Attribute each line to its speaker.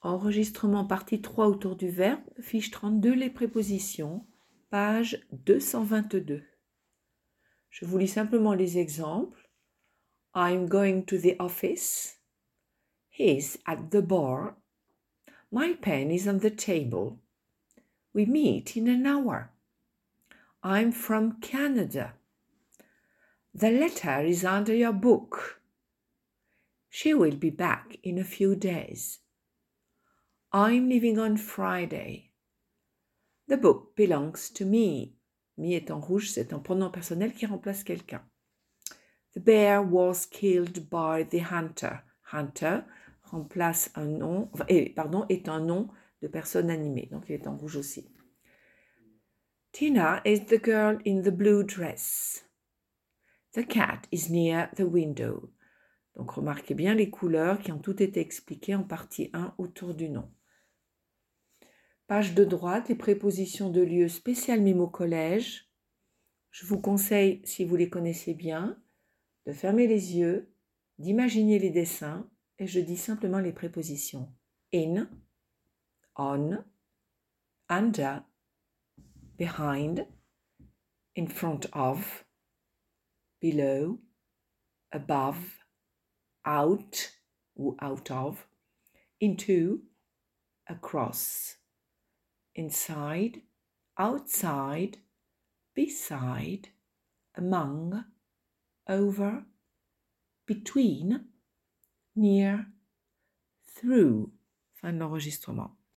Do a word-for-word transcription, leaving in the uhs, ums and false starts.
Speaker 1: Enregistrement partie trois autour du verbe, fiche trente-deux, les prépositions, page deux cent vingt-deux. Je vous lis simplement les exemples. I'm going to the office. He's at the bar. My pen is on the table. We meet in an hour. I'm from Canada. The letter is under your book. She will be back in a few days. I'm leaving on Friday. The book belongs to me. Me est en rouge, c'est un pronom personnel qui remplace quelqu'un. The bear was killed by the hunter. Hunter remplace un nom, eh, pardon, est un nom de personne animée, donc il est en rouge aussi. Tina is the girl in the blue dress. The cat is near the window. Donc remarquez bien les couleurs qui ont toutes été expliquées en partie un autour du nom. Page de droite, les prépositions de lieu spécial Mimo Collège. Je vous conseille, si vous les connaissez bien, de fermer les yeux, d'imaginer les dessins, et je dis simplement les prépositions in, on, under, behind, in front of, below, above, out ou out of, into, across, inside, outside, beside, among, over, between, near, through. Fin de l'enregistrement.